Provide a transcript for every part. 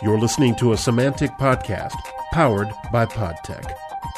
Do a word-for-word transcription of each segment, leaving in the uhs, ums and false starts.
You're listening to a Symantec podcast powered by PodTech.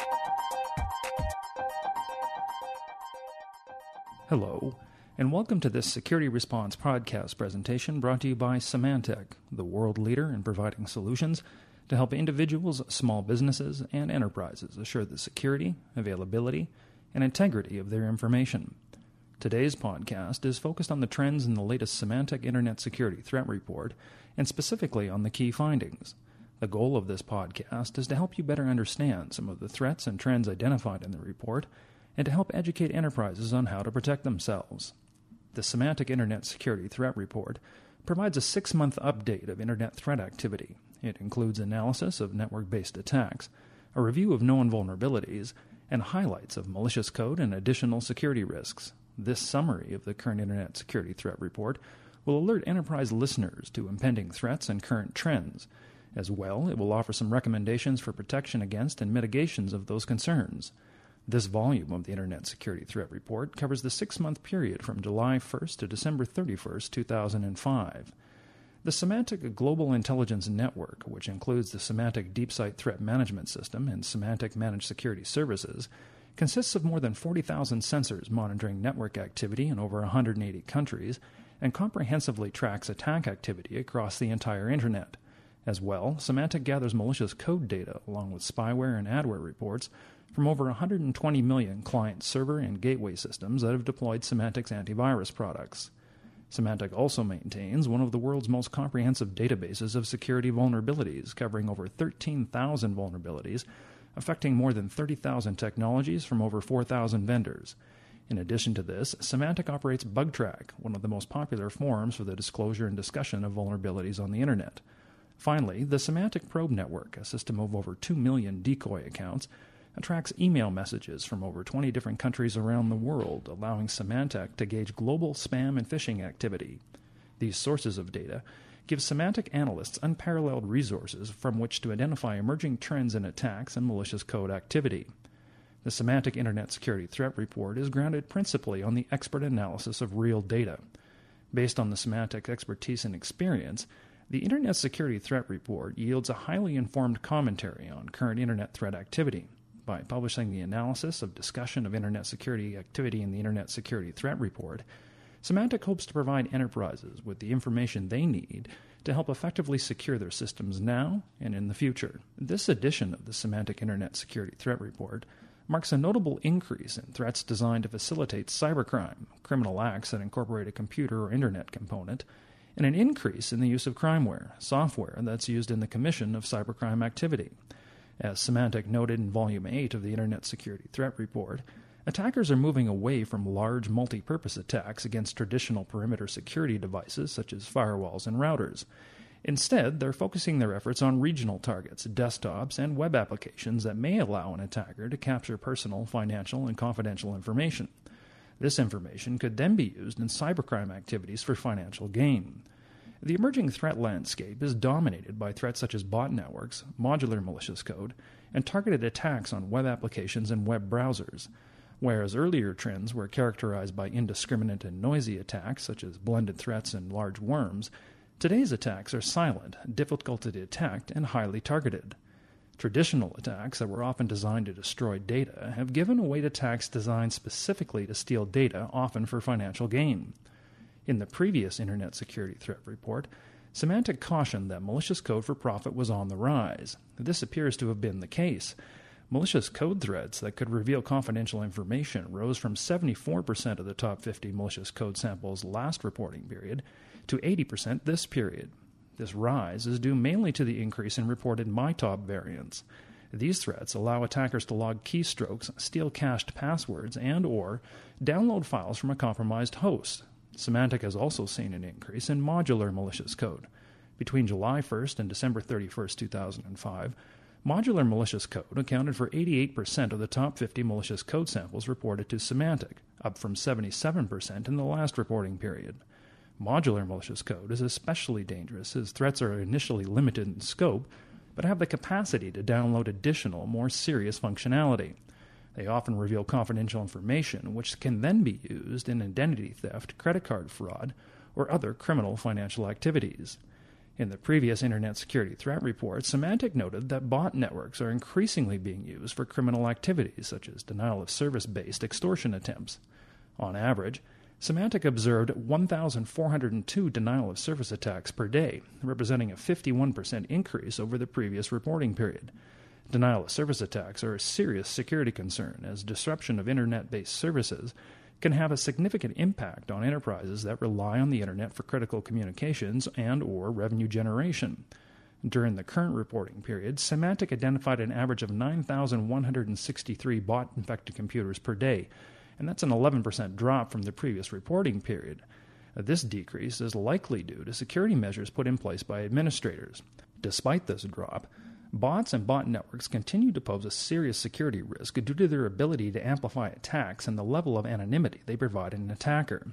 Hello, and welcome to this Security Response podcast presentation brought to you by Symantec, the world leader in providing solutions to help individuals, small businesses, and enterprises assure the security, availability, and integrity of their information. Today's podcast is focused on the trends in the latest Symantec Internet Security Threat Report, and specifically on the key findings. The goal of this podcast is to help you better understand some of the threats and trends identified in the report, and to help educate enterprises on how to protect themselves. The Symantec Internet Security Threat Report provides a six-month update of Internet threat activity. It includes analysis of network-based attacks, a review of known vulnerabilities, and highlights of malicious code and additional security risks. This summary of the current Internet Security Threat Report will alert enterprise listeners to impending threats and current trends. As well, it will offer some recommendations for protection against and mitigations of those concerns. This volume of the Internet Security Threat Report covers the six-month period from July first to December thirty-first, two thousand five. The Symantec Global Intelligence Network, which includes the Symantec DeepSight Threat Management System and Symantec Managed Security Services, consists of more than forty thousand sensors monitoring network activity in over one hundred eighty countries and comprehensively tracks attack activity across the entire Internet. As well, Symantec gathers malicious code data along with spyware and adware reports from over one hundred twenty million client server and gateway systems that have deployed Symantec's antivirus products. Symantec also maintains one of the world's most comprehensive databases of security vulnerabilities, covering over thirteen thousand vulnerabilities, affecting more than thirty thousand technologies from over four thousand vendors. In addition to this, Symantec operates BugTrack, one of the most popular forums for the disclosure and discussion of vulnerabilities on the Internet. Finally, the Symantec Probe Network, a system of over two million decoy accounts, tracks email messages from over twenty different countries around the world, allowing Symantec to gauge global spam and phishing activity. These sources of data give Symantec analysts unparalleled resources from which to identify emerging trends in attacks and malicious code activity. The Symantec Internet Security Threat Report is grounded principally on the expert analysis of real data. Based on the Symantec expertise and experience, the Internet Security Threat Report yields a highly informed commentary on current Internet threat activity. By publishing the analysis of discussion of Internet security activity in the Internet Security Threat Report, Symantec hopes to provide enterprises with the information they need to help effectively secure their systems now and in the future. This edition of the Symantec Internet Security Threat Report marks a notable increase in threats designed to facilitate cybercrime, criminal acts that incorporate a computer or Internet component, and an increase in the use of crimeware, software that's used in the commission of cybercrime activity. As Symantec noted in Volume eight of the Internet Security Threat Report, attackers are moving away from large multi-purpose attacks against traditional perimeter security devices such as firewalls and routers. Instead, they're focusing their efforts on regional targets, desktops, and web applications that may allow an attacker to capture personal, financial, and confidential information. This information could then be used in cybercrime activities for financial gain. The emerging threat landscape is dominated by threats such as bot networks, modular malicious code, and targeted attacks on web applications and web browsers. Whereas earlier trends were characterized by indiscriminate and noisy attacks such as blended threats and large worms, today's attacks are silent, difficult to detect, and highly targeted. Traditional attacks that were often designed to destroy data have given way to attacks designed specifically to steal data, often for financial gain. In the previous Internet Security Threat Report, Symantec cautioned that malicious code for profit was on the rise. This appears to have been the case. Malicious code threats that could reveal confidential information rose from seventy-four percent of the top fifty malicious code samples last reporting period to eighty percent this period. This rise is due mainly to the increase in reported MITOP variants. These threats allow attackers to log keystrokes, steal cached passwords, and or download files from a compromised host. Symantec has also seen an increase in modular malicious code. Between July first and December thirty-first, two thousand five, modular malicious code accounted for eighty-eight percent of the top fifty malicious code samples reported to Symantec, up from seventy-seven percent in the last reporting period. Modular malicious code is especially dangerous as threats are initially limited in scope, but have the capacity to download additional, more serious functionality. They often reveal confidential information, which can then be used in identity theft, credit card fraud, or other criminal financial activities. In the previous Internet Security Threat Report, Symantec noted that bot networks are increasingly being used for criminal activities such as denial-of-service-based extortion attempts. On average, Symantec observed one thousand four hundred two denial-of-service attacks per day, representing a fifty-one percent increase over the previous reporting period. Denial-of-service attacks are a serious security concern, as disruption of Internet-based services can have a significant impact on enterprises that rely on the Internet for critical communications and or revenue generation. During the current reporting period, Symantec identified an average of nine thousand one hundred sixty-three bot-infected computers per day, and that's an eleven percent drop from the previous reporting period. This decrease is likely due to security measures put in place by administrators. Despite this drop, bots and bot networks continue to pose a serious security risk due to their ability to amplify attacks and the level of anonymity they provide an attacker.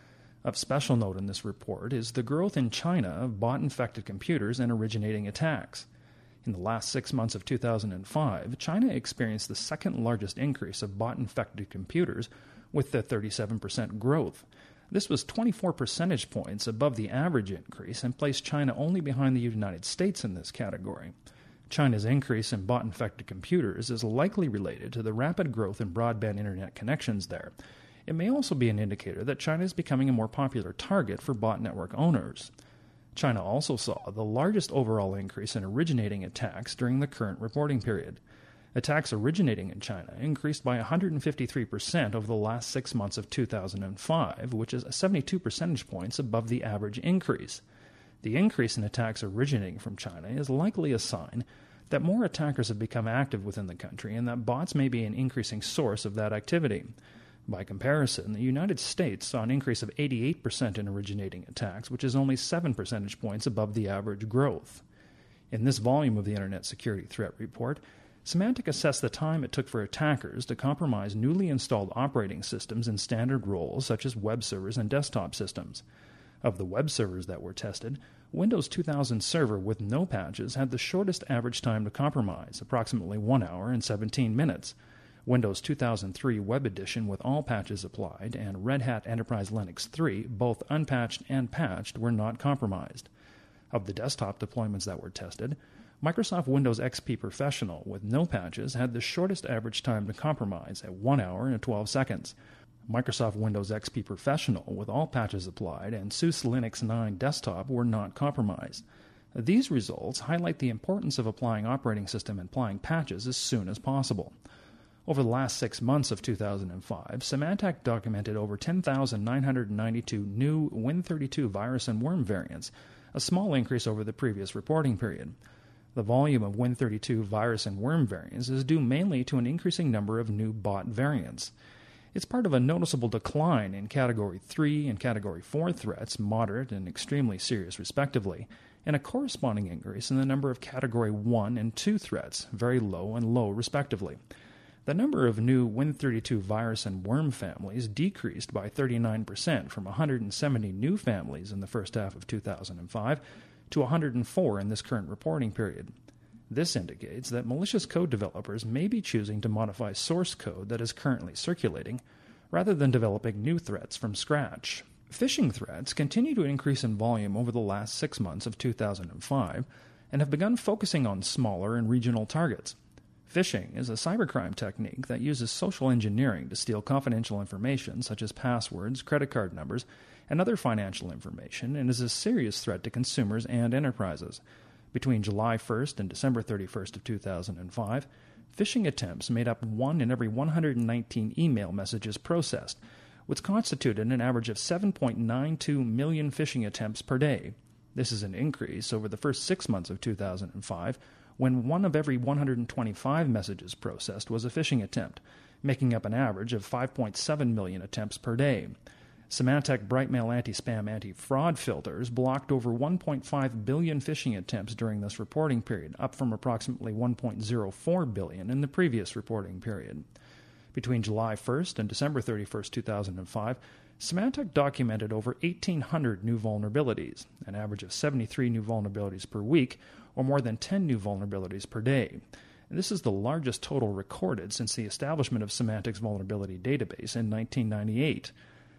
Of special note in this report is the growth in China of bot-infected computers and originating attacks. In the last six months of two thousand five, China experienced the second largest increase of bot-infected computers, with the thirty-seven percent growth. This was twenty-four percentage points above the average increase and placed China only behind the United States in this category. China's increase in bot-infected computers is likely related to the rapid growth in broadband internet connections there. It may also be an indicator that China is becoming a more popular target for bot network owners. China also saw the largest overall increase in originating attacks during the current reporting period. Attacks originating in China increased by one hundred fifty-three percent over the last six months of two thousand five, which is seventy-two percentage points above the average increase. The increase in attacks originating from China is likely a sign that more attackers have become active within the country and that bots may be an increasing source of that activity. By comparison, the United States saw an increase of eighty-eight percent in originating attacks, which is only seven percentage points above the average growth. In this volume of the Internet Security Threat Report, Symantec assessed the time it took for attackers to compromise newly installed operating systems in standard roles such as web servers and desktop systems. Of the web servers that were tested, Windows two thousand Server with no patches had the shortest average time to compromise, approximately one hour and seventeen minutes. Windows two thousand three Web Edition with all patches applied and Red Hat Enterprise Linux three, both unpatched and patched, were not compromised. Of the desktop deployments that were tested, Microsoft Windows X P Professional with no patches had the shortest average time to compromise at one hour and twelve seconds. Microsoft Windows X P Professional with all patches applied and SUSE Linux nine Desktop were not compromised. These results highlight the importance of applying operating system and applying patches as soon as possible. Over the last six months of two thousand five, Symantec documented over ten thousand nine hundred ninety-two new Win thirty-two virus and worm variants, a small increase over the previous reporting period. The volume of Win thirty-two virus and worm variants is due mainly to an increasing number of new bot variants. It's part of a noticeable decline in Category three and Category four threats, moderate and extremely serious respectively, and a corresponding increase in the number of Category one and two threats, very low and low respectively. The number of new Win thirty-two virus and worm families decreased by thirty-nine percent from one hundred seventy new families in the first half of two thousand five to one hundred four in this current reporting period. This indicates that malicious code developers may be choosing to modify source code that is currently circulating, rather than developing new threats from scratch. Phishing threats continue to increase in volume over the last six months of two thousand five and have begun focusing on smaller and regional targets. Phishing is a cybercrime technique that uses social engineering to steal confidential information such as passwords, credit card numbers, and other financial information, and is a serious threat to consumers and enterprises. Between July first and December thirty-first of two thousand five, phishing attempts made up one in every one hundred nineteen email messages processed, which constituted an average of seven point nine two million phishing attempts per day. This is an increase over the first six months of two thousand five, when one of every one hundred twenty-five messages processed was a phishing attempt, making up an average of five point seven million attempts per day. Symantec Brightmail anti-spam anti-fraud filters blocked over one point five billion phishing attempts during this reporting period, up from approximately one point zero four billion in the previous reporting period. Between July first and December thirty-first, two thousand five, Symantec documented over eighteen hundred new vulnerabilities, an average of seventy-three new vulnerabilities per week, or more than ten new vulnerabilities per day. And this is the largest total recorded since the establishment of Symantec's vulnerability database in nineteen ninety-eight.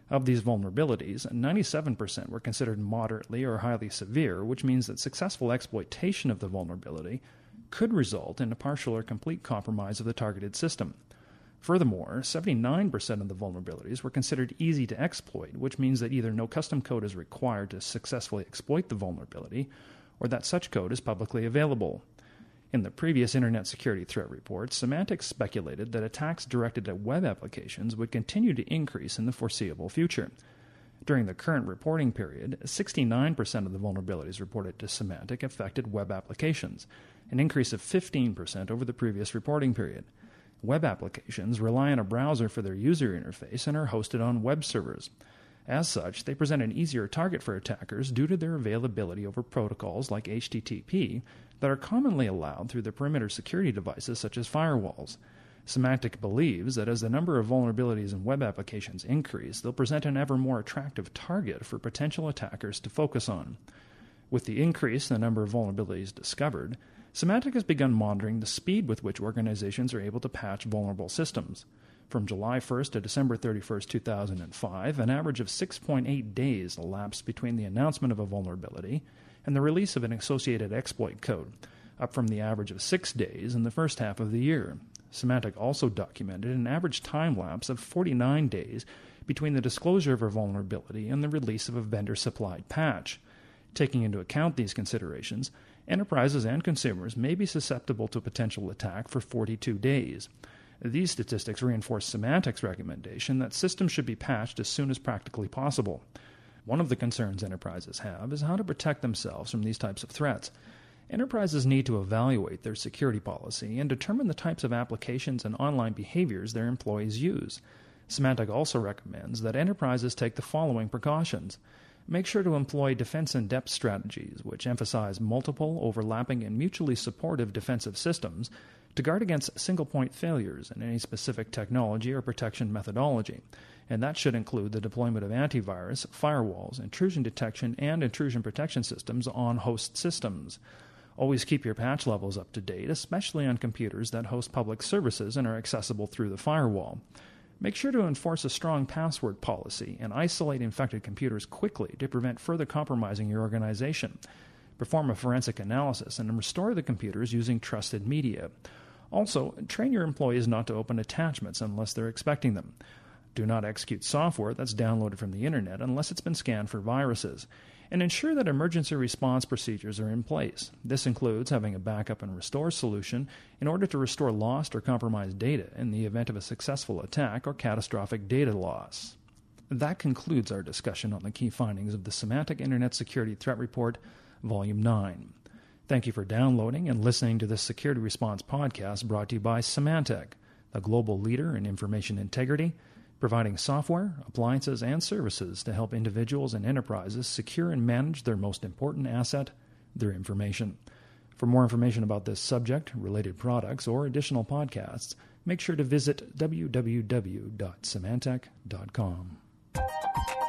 Of these vulnerabilities, ninety-seven percent were considered moderately or highly severe, which means that successful exploitation of the vulnerability could result in a partial or complete compromise of the targeted system. Furthermore, seventy-nine percent of the vulnerabilities were considered easy to exploit, which means that either no custom code is required to successfully exploit the vulnerability, or that such code is publicly available. In the previous Internet Security Threat Report, Symantec speculated that attacks directed at web applications would continue to increase in the foreseeable future. During the current reporting period, sixty-nine percent of the vulnerabilities reported to Symantec affected web applications, an increase of fifteen percent over the previous reporting period. Web applications rely on a browser for their user interface and are hosted on web servers. As such, they present an easier target for attackers due to their availability over protocols like H T T P that are commonly allowed through the perimeter security devices such as firewalls. Symantec believes that as the number of vulnerabilities in web applications increase, they'll present an ever more attractive target for potential attackers to focus on. With the increase in the number of vulnerabilities discovered, Symantec has begun monitoring the speed with which organizations are able to patch vulnerable systems. From July first to December thirty-first, two thousand five, an average of six point eight days elapsed between the announcement of a vulnerability and the release of an associated exploit code, up from the average of six days in the first half of the year. Symantec also documented an average time lapse of forty-nine days between the disclosure of a vulnerability and the release of a vendor-supplied patch. Taking into account these considerations, enterprises and consumers may be susceptible to a potential attack for forty-two days. These statistics reinforce Symantec's recommendation that systems should be patched as soon as practically possible. One of the concerns enterprises have is how to protect themselves from these types of threats. Enterprises need to evaluate their security policy and determine the types of applications and online behaviors their employees use. Symantec also recommends that enterprises take the following precautions. Make sure to employ defense-in-depth strategies, which emphasize multiple, overlapping, and mutually supportive defensive systems to guard against single-point failures in any specific technology or protection methodology, and that should include the deployment of antivirus, firewalls, intrusion detection, and intrusion protection systems on host systems. Always keep your patch levels up to date, especially on computers that host public services and are accessible through the firewall. Make sure to enforce a strong password policy and isolate infected computers quickly to prevent further compromising your organization. Perform a forensic analysis and restore the computers using trusted media. Also, train your employees not to open attachments unless they're expecting them. Do not execute software that's downloaded from the internet unless it's been scanned for viruses. And ensure that emergency response procedures are in place. This includes having a backup and restore solution in order to restore lost or compromised data in the event of a successful attack or catastrophic data loss. That concludes our discussion on the key findings of the Symantec Internet Security Threat Report, Volume nine. Thank you for downloading and listening to this Security Response podcast brought to you by Symantec, a global leader in information integrity, providing software, appliances, and services to help individuals and enterprises secure and manage their most important asset, their information. For more information about this subject, related products, or additional podcasts, make sure to visit w w w dot symantec dot com.